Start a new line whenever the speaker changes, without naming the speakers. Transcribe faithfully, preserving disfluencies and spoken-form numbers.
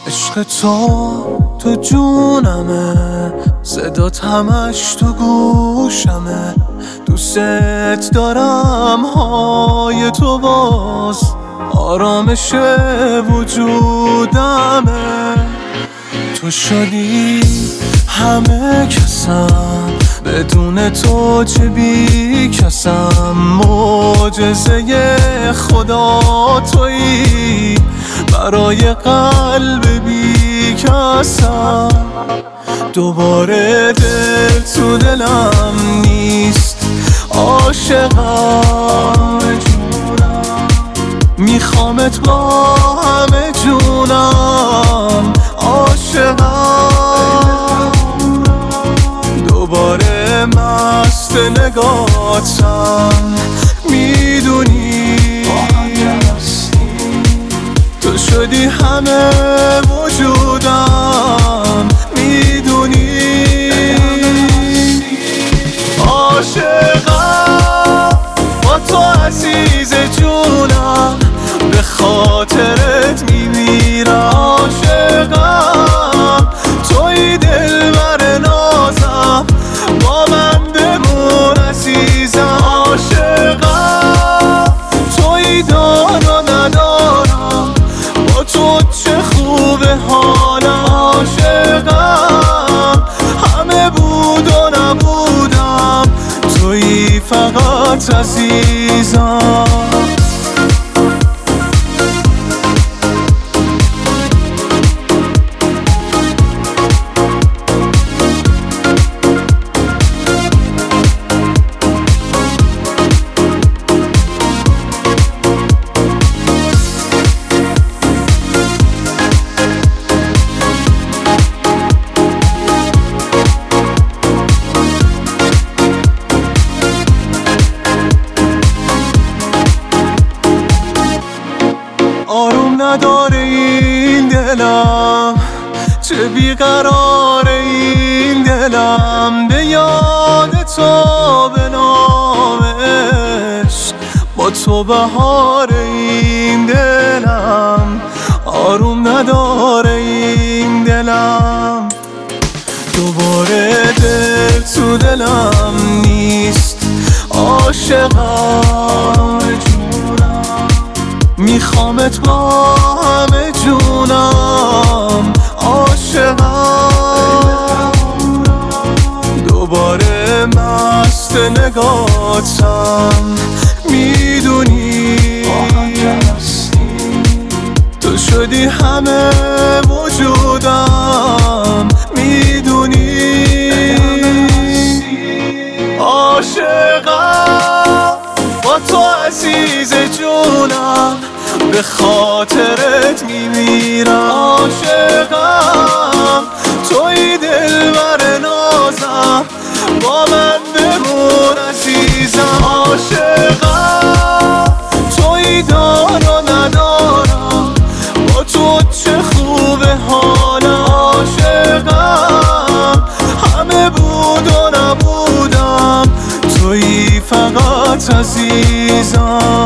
عشق تو تو جونمه، صدات همش تو گوشمه. دوست دارم های تو باز آرامش وجودمه. تو شدی همه کسم، بدون تو چه بی کسم. معجزه خدا تویی، برای قلب بی کسم. دوباره دل تو دلم نیست، عاشقم میخوامت با همه جونم. عاشقم دوباره مست نگاتم. میدونی تو شدی همه وجودم. میدونی عاشقم با تو عزیز جونم، به خاطرت میمیرم. عاشقم توی دلبر نازم، با من بمون عزیزم. عاشقم توی دار و ندارم، با تو چه خوبه حالم. عاشقم همه بود و نبودم، توی فقط عزیزم. آروم نداره این دلم، چه بیقراره این دلم. به یاد تو به نامش، با تو بهار این دلم. آروم نداره این دلم، دوباره دل تو دلم نیست. عاشقم میخوامت با همه جونم. عاشقم دوباره مست نگاتم. میدونی تو شدی همه وجودم. میدونی عاشقم با تو عزیز جونم، به خاطرت میمیرم. عاشقم توی دلبر نازم، با من بمون عزیزم. عاشقم توی دار و ندارم، با تو چه خوبه حالم. عاشقم همه بود و نبودم، توی فقط عزیزم.